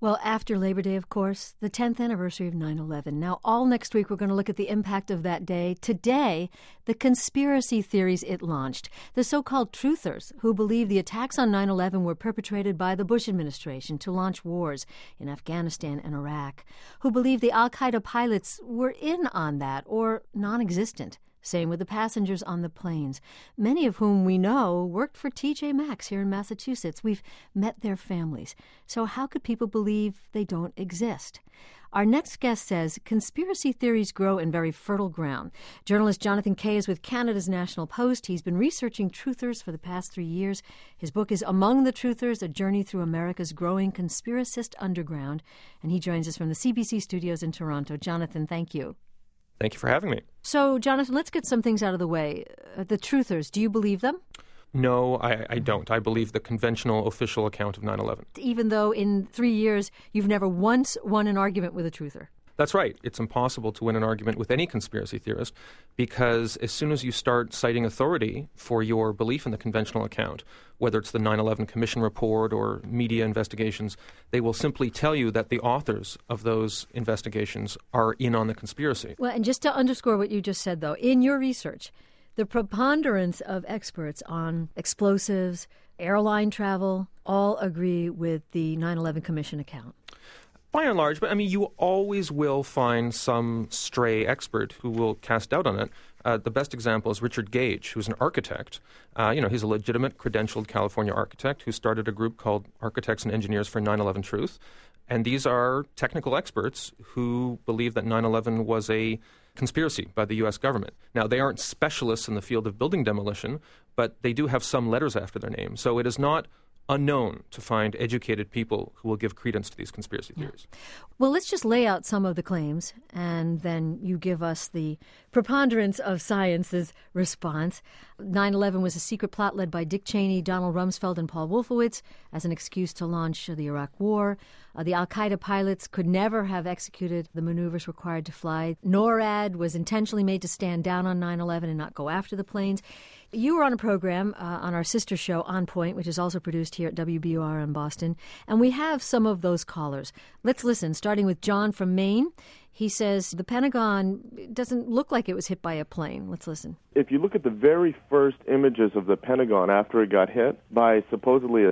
Well, after Labor Day, of course, the 10th anniversary of 9/11. Now, all next week, we're going to look at the impact of that day. Today, the conspiracy theories it launched. The so-called truthers who believe the attacks on 9/11 were perpetrated by the Bush administration to launch wars in Afghanistan and Iraq. Who believe the al-Qaeda pilots were in on that or non-existent. Same with the passengers on the planes, many of whom we know worked for TJ Maxx here in Massachusetts. We've met their families. So how could people believe they don't exist? Our next guest says conspiracy theories grow in very fertile ground. Journalist Jonathan Kay is with Canada's National Post. He's been researching truthers for the past 3 years. His book is Among the Truthers, A Journey Through America's Growing Conspiracist Underground. And he joins us from the CBC studios in Toronto. Jonathan, thank you. Thank you for having me. So, Jonathan, let's get some things out of the way. The truthers, do you believe them? No, I don't. I believe the conventional official account of 9/11. Even though in 3 years you've never once won an argument with a truther. That's right. It's impossible to win an argument with any conspiracy theorist because as soon as you start citing authority for your belief in the conventional account, whether it's the 9/11 Commission report or media investigations, they will simply tell you that the authors of those investigations are in on the conspiracy. Well, and just to underscore what you just said, though, in your research, the preponderance of experts on explosives, airline travel, all agree with the 9/11 Commission account. By and large, but you always will find some stray expert who will cast doubt on it. The best example is Richard Gage, who's an architect. He's a legitimate, credentialed California architect who started a group called Architects and Engineers for 9/11 Truth. And these are technical experts who believe that 9/11 was a conspiracy by the U.S. government. Now, they aren't specialists in the field of building demolition, but they do have some letters after their name. So it is not unknown to find educated people who will give credence to these conspiracy theories. Yeah. Well, let's just lay out some of the claims, and then you give us the preponderance of science's response. 9/11 was a secret plot led by Dick Cheney, Donald Rumsfeld, and Paul Wolfowitz as an excuse to launch the Iraq War. The al-Qaeda pilots could never have executed the maneuvers required to fly. NORAD was intentionally made to stand down on 9/11 and not go after the planes. You were on a program on our sister show, On Point, which is also produced here at WBUR in Boston, and we have some of those callers. Let's listen, starting with John from Maine. He says the Pentagon doesn't look like it was hit by a plane. Let's listen. If you look at the very first images of the Pentagon after it got hit by supposedly a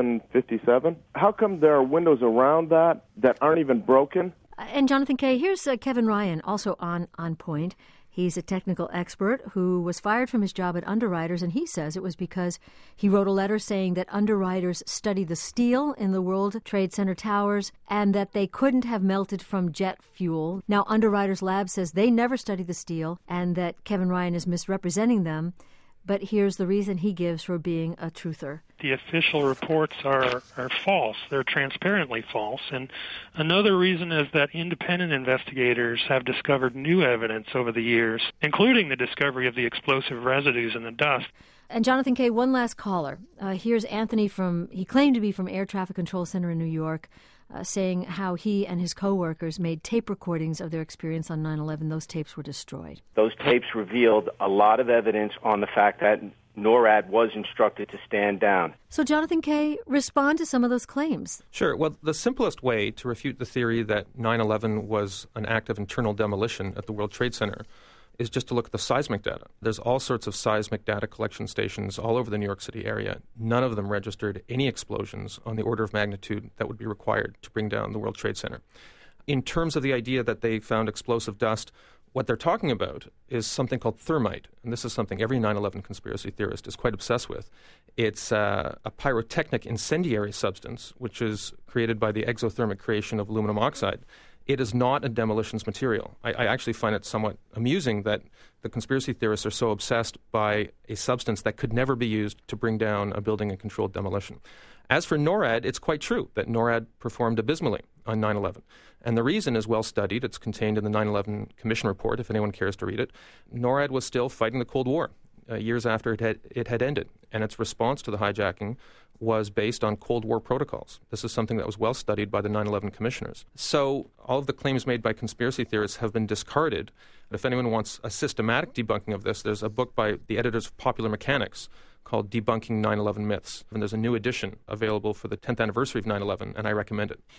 757, how come there are windows around that aren't even broken? And Jonathan Kay, here's Kevin Ryan, also on Point. He's a technical expert who was fired from his job at Underwriters, and he says it was because he wrote a letter saying that Underwriters studied the steel in the World Trade Center towers and that they couldn't have melted from jet fuel. Now, Underwriters Lab says they never studied the steel and that Kevin Ryan is misrepresenting them. But here's the reason he gives for being a truther. The official reports are false. They're transparently false. And another reason is that independent investigators have discovered new evidence over the years, including the discovery of the explosive residues in the dust. And Jonathan Kay, one last caller. Here's Anthony he claimed to be from Air Traffic Control Center in New York, saying how he and his coworkers made tape recordings of their experience on 9/11. Those tapes were destroyed. Those tapes revealed a lot of evidence on the fact that NORAD was instructed to stand down. So, Jonathan Kay, respond to some of those claims. Sure. Well, the simplest way to refute the theory that 9/11 was an act of internal demolition at the World Trade Center is just to look at the seismic data. There's all sorts of seismic data collection stations all over the New York City area. None of them registered any explosions on the order of magnitude that would be required to bring down the World Trade Center. In terms of the idea that they found explosive dust, what they're talking about is something called thermite, and this is something every 9/11 conspiracy theorist is quite obsessed with. It's a pyrotechnic incendiary substance, which is created by the exothermic creation of aluminum oxide. It is not a demolitions material. I actually find it somewhat amusing that the conspiracy theorists are so obsessed by a substance that could never be used to bring down a building in controlled demolition. As for NORAD, it's quite true that NORAD performed abysmally on 9/11. And the reason is well studied. It's contained in the 9/11 Commission report, if anyone cares to read it. NORAD was still fighting the Cold War years after it had ended, and its response to the hijacking was based on Cold War protocols. This is something that was well studied by the 9/11 commissioners. So all of the claims made by conspiracy theorists have been discarded. If anyone wants a systematic debunking of this, there's a book by the editors of Popular Mechanics called Debunking 9/11 Myths. And there's a new edition available for the 10th anniversary of 9/11, and I recommend it.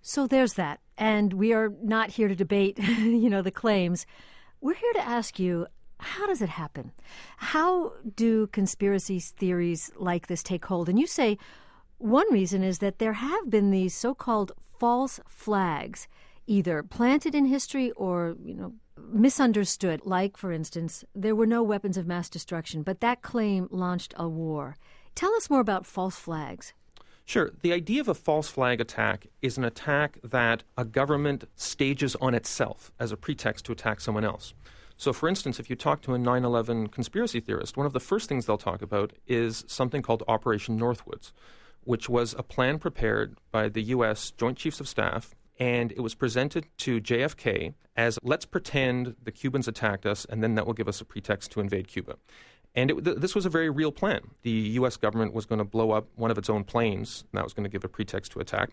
So there's that. And we are not here to debate, the claims. We're here to ask you, how does it happen? How do conspiracy theories like this take hold? And you say one reason is that there have been these so-called false flags, either planted in history or, misunderstood. Like, for instance, there were no weapons of mass destruction, but that claim launched a war. Tell us more about false flags. Sure. The idea of a false flag attack is an attack that a government stages on itself as a pretext to attack someone else. So, for instance, if you talk to a 9/11 conspiracy theorist, one of the first things they'll talk about is something called Operation Northwoods, which was a plan prepared by the U.S. Joint Chiefs of Staff, and it was presented to JFK as, let's pretend the Cubans attacked us, and then that will give us a pretext to invade Cuba. And this was a very real plan. The U.S. government was going to blow up one of its own planes, and that was going to give a pretext to attack.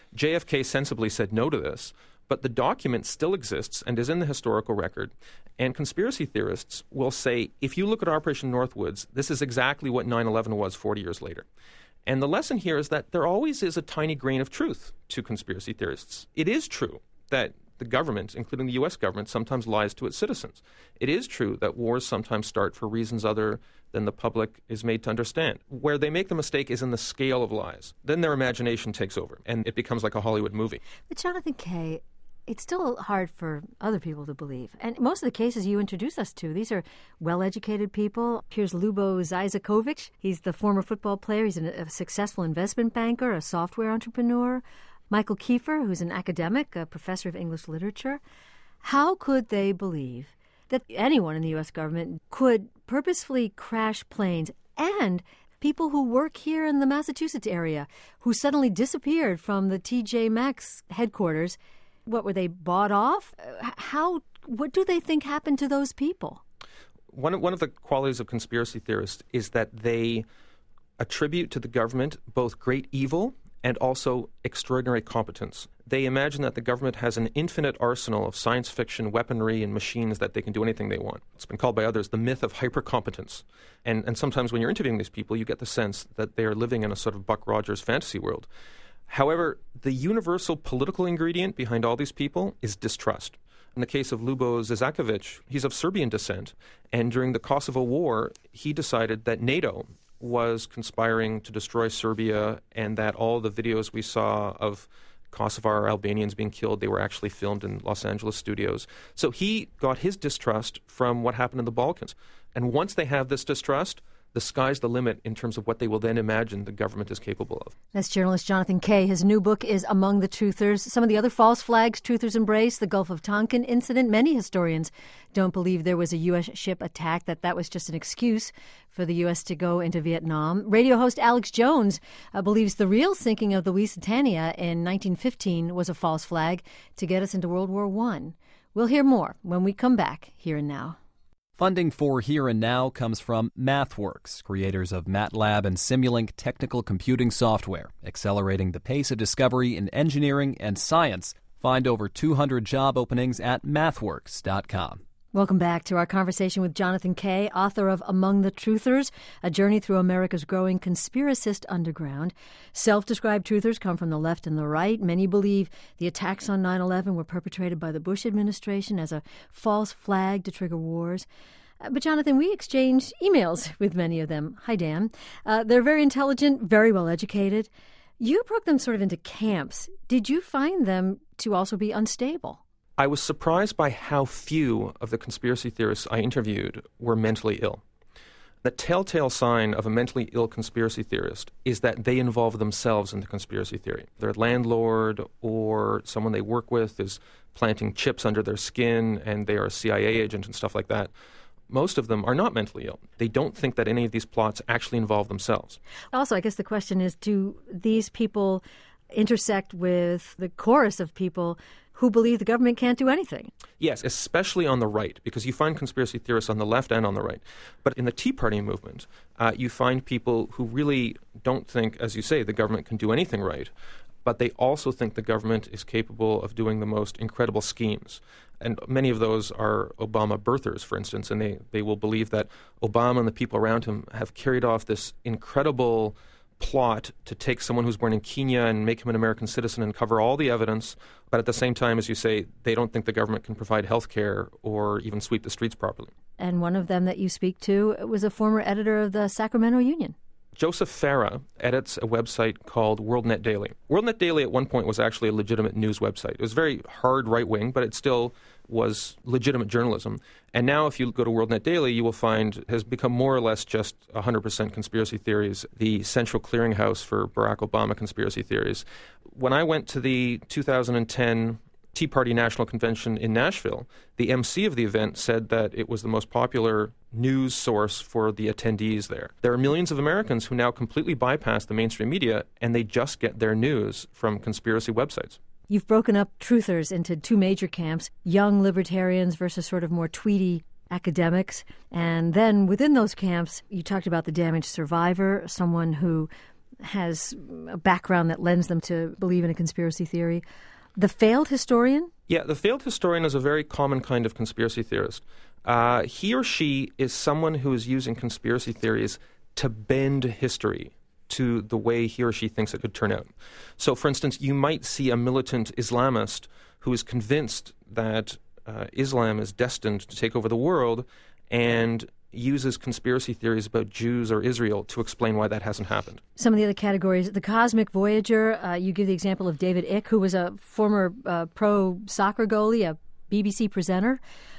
JFK sensibly said no to this, but the document still exists and is in the historical record. And conspiracy theorists will say, if you look at Operation Northwoods, this is exactly what 9/11 was 40 years later. And the lesson here is that there always is a tiny grain of truth to conspiracy theorists. It is true that the government, including the U.S. government, sometimes lies to its citizens. It is true that wars sometimes start for reasons other than the public is made to understand. Where they make the mistake is in the scale of lies. Then their imagination takes over, and it becomes like a Hollywood movie. But Jonathan Kay, it's still hard for other people to believe. And most of the cases you introduce us to, these are well-educated people. Here's Lubo Zizakovic. He's the former football player. He's a successful investment banker, a software entrepreneur. Michael Kiefer, who's an academic, a professor of English literature. How could they believe that anyone in the U.S. government could purposefully crash planes, and people who work here in the Massachusetts area who suddenly disappeared from the TJ Maxx headquarters? What, were they bought off? What do they think happened to those people? One of the qualities of conspiracy theorists is that they attribute to the government both great evil and also extraordinary competence. They imagine that the government has an infinite arsenal of science fiction weaponry and machines that they can do anything they want. It's been called by others the myth of hypercompetence. And sometimes when you're interviewing these people, you get the sense that they are living in a sort of Buck Rogers fantasy world. However, the universal political ingredient behind all these people is distrust. In the case of Lubo Zizakovic, he's of Serbian descent, and during the Kosovo War, he decided that NATO was conspiring to destroy Serbia, and that all the videos we saw of Kosovar Albanians being killed, they were actually filmed in Los Angeles studios. So he got his distrust from what happened in the Balkans. And once they have this distrust, the sky's the limit in terms of what they will then imagine the government is capable of. That's journalist Jonathan Kay. His new book is Among the Truthers. Some of the other false flags truthers embrace, the Gulf of Tonkin incident. Many historians don't believe there was a U.S. ship attack, that was just an excuse for the U.S. to go into Vietnam. Radio host Alex Jones believes the real sinking of the Lusitania in 1915 was a false flag to get us into World War I. We'll hear more when we come back here and now. Funding for Here and Now comes from MathWorks, creators of MATLAB and Simulink technical computing software, accelerating the pace of discovery in engineering and science. Find over 200 job openings at mathworks.com. Welcome back to our conversation with Jonathan Kay, author of Among the Truthers, A Journey Through America's Growing Conspiracist Underground. Self-described truthers come from the left and the right. Many believe the attacks on 9/11 were perpetrated by the Bush administration as a false flag to trigger wars. But, Jonathan, we exchange emails with many of them. Hi, Dan. They're very intelligent, very well educated. You broke them sort of into camps. Did you find them to also be unstable? I was surprised by how few of the conspiracy theorists I interviewed were mentally ill. The telltale sign of a mentally ill conspiracy theorist is that they involve themselves in the conspiracy theory. Their landlord or someone they work with is planting chips under their skin and they are a CIA agent and stuff like that. Most of them are not mentally ill. They don't think that any of these plots actually involve themselves. Also, I guess the question is, do these people intersect with the chorus of people who believe the government can't do anything? Yes, especially on the right, because you find conspiracy theorists on the left and on the right. But in the Tea Party movement, you find people who really don't think, as you say, the government can do anything right, but they also think the government is capable of doing the most incredible schemes. And many of those are Obama birthers, for instance, and they will believe that Obama and the people around him have carried off this incredible plot to take someone who's born in Kenya and make him an American citizen and cover all the evidence, but at the same time, as you say, they don't think the government can provide health care or even sweep the streets properly. And one of them that you speak to was a former editor of the Sacramento Union. Joseph Farah edits a website called WorldNet Daily. WorldNet Daily at one point was actually a legitimate news website. It was very hard right-wing, but it still was legitimate journalism. And now if you go to WorldNet Daily, you will find it has become more or less just 100% conspiracy theories, the central clearinghouse for Barack Obama conspiracy theories. When I went to the 2010 Tea Party National Convention in Nashville, the MC of the event said that it was the most popular news source for the attendees there. There are millions of Americans who now completely bypass the mainstream media, and they just get their news from conspiracy websites. You've broken up truthers into two major camps, young libertarians versus sort of more tweety academics. And then within those camps, you talked about the damaged survivor, someone who has a background that lends them to believe in a conspiracy theory. The failed historian? Yeah, the failed historian is a very common kind of conspiracy theorist. He or she is someone who is using conspiracy theories to bend history to the way he or she thinks it could turn out. So, for instance, you might see a militant Islamist who is convinced that Islam is destined to take over the world and uses conspiracy theories about Jews or Israel to explain why that hasn't happened. Some of the other categories, the Cosmic Voyager, you give the example of David Icke, who was a former pro soccer goalie, a BBC presenter,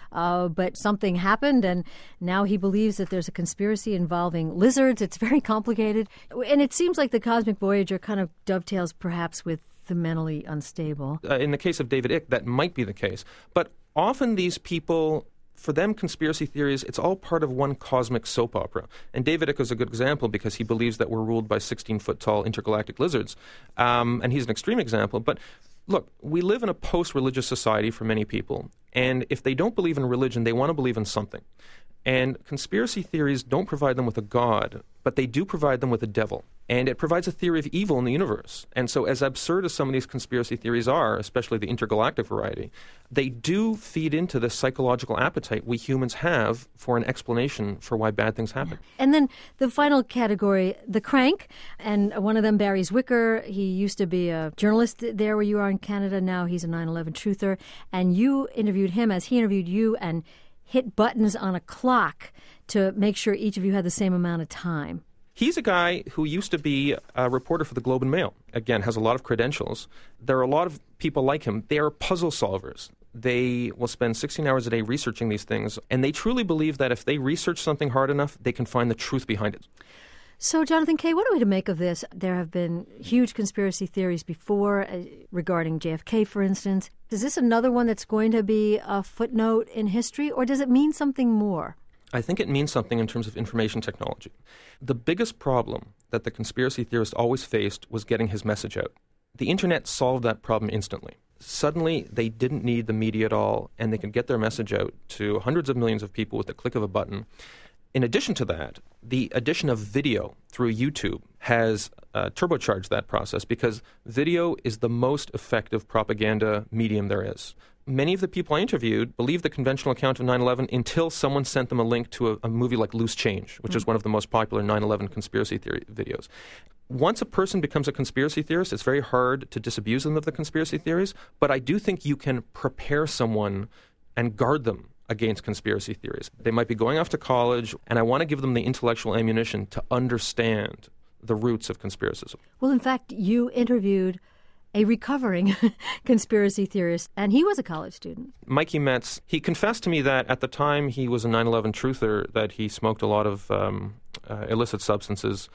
but something happened and now he believes that there's a conspiracy involving lizards. It's very complicated. And it seems like the Cosmic Voyager kind of dovetails perhaps with the mentally unstable. In the case of David Icke, that might be the case. But often these people, for them, conspiracy theories, it's all part of one cosmic soap opera. And David Icke is a good example because he believes that we're ruled by 16-foot-tall intergalactic lizards. And he's an extreme example. But look, we live in a post-religious society for many people. And if they don't believe in religion, they want to believe in something. And conspiracy theories don't provide them with a god, but they do provide them with a devil. And it provides a theory of evil in the universe. And so as absurd as some of these conspiracy theories are, especially the intergalactic variety, they do feed into the psychological appetite we humans have for an explanation for why bad things happen. And then the final category, the crank, and one of them, Barry Zwicker, he used to be a journalist there where you are in Canada. Now he's a 9/11 truther. And you interviewed him as he interviewed you and hit buttons on a clock to make sure each of you had the same amount of time. He's a guy who used to be a reporter for the Globe and Mail. Again, has a lot of credentials. There are a lot of people like him. They are puzzle solvers. They will spend 16 hours a day researching these things, and they truly believe that if they research something hard enough, they can find the truth behind it. So, Jonathan Kay, what are we to make of this? There have been huge conspiracy theories before regarding JFK, for instance. Is this another one that's going to be a footnote in history, or does it mean something more? I think it means something in terms of information technology. The biggest problem that the conspiracy theorist always faced was getting his message out. The internet solved that problem instantly. Suddenly, they didn't need the media at all, and they could get their message out to hundreds of millions of people with the click of a button. In addition to that, the addition of video through YouTube has turbocharged that process because video is the most effective propaganda medium there is. Many of the people I interviewed believed the conventional account of 9/11 until someone sent them a link to a movie like Loose Change, which is one of the most popular 9/11 conspiracy theory videos. Once a person becomes a conspiracy theorist, it's very hard to disabuse them of the conspiracy theories, but I do think you can prepare someone and guard them against conspiracy theories. They might be going off to college, and I want to give them the intellectual ammunition to understand the roots of conspiracism. Well, in fact, you interviewed a recovering conspiracy theorist, and he was a college student. Mikey Metz, he confessed to me that at the time he was a 9/11 truther, that he smoked a lot of illicit substances.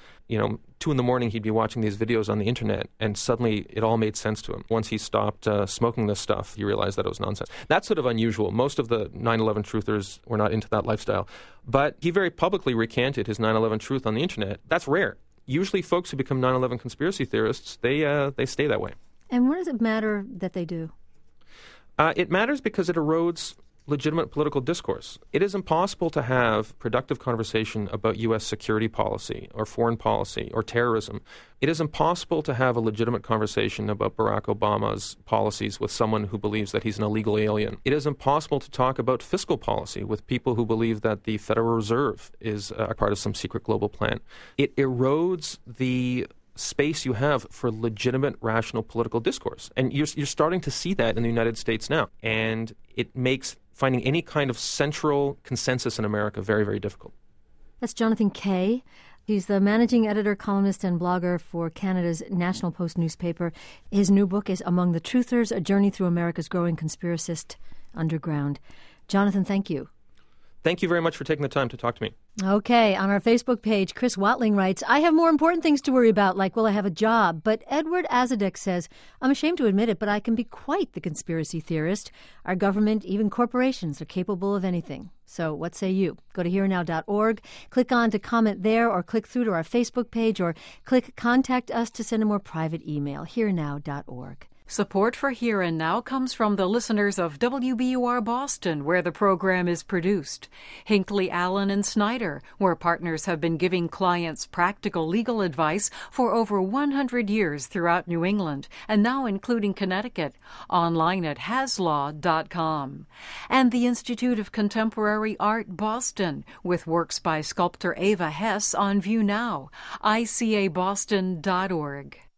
2 a.m, he'd be watching these videos on the internet, and suddenly it all made sense to him. Once he stopped smoking this stuff, he realized that it was nonsense. That's sort of unusual. Most of the 9/11 truthers were not into that lifestyle. But he very publicly recanted his 9/11 truth on the internet. That's rare. Usually folks who become 9/11 conspiracy theorists, they stay that way. And what does it matter that they do? It matters because it erodes legitimate political discourse. It is impossible to have productive conversation about U.S. security policy or foreign policy or terrorism. It is impossible to have a legitimate conversation about Barack Obama's policies with someone who believes that he's an illegal alien. It is impossible to talk about fiscal policy with people who believe that the Federal Reserve is a part of some secret global plan. It erodes the space you have for legitimate, rational political discourse. And you're starting to see that in the United States now. And it makes finding any kind of central consensus in America very, very difficult. That's Jonathan Kay. He's the managing editor, columnist, and blogger for Canada's National Post newspaper. His new book is Among the Truthers, A Journey Through America's Growing Conspiracist Underground. Jonathan, thank you. Thank you very much for taking the time to talk to me. Okay, on our Facebook page, Chris Watling writes, I have more important things to worry about, like will I have a job? But Edward Azadek says, I'm ashamed to admit it, but I can be quite the conspiracy theorist. Our government, even corporations, are capable of anything. So what say you? Go to herenow.org, click on to comment there, or click through to our Facebook page, or click Contact Us to send a more private email, herenow.org. Support for Here and Now comes from the listeners of WBUR Boston, where the program is produced, Hinckley, Allen, and Snyder, where partners have been giving clients practical legal advice for over 100 years throughout New England, and now including Connecticut, online at haslaw.com. And the Institute of Contemporary Art Boston, with works by sculptor Ava Hess on view now, icaboston.org.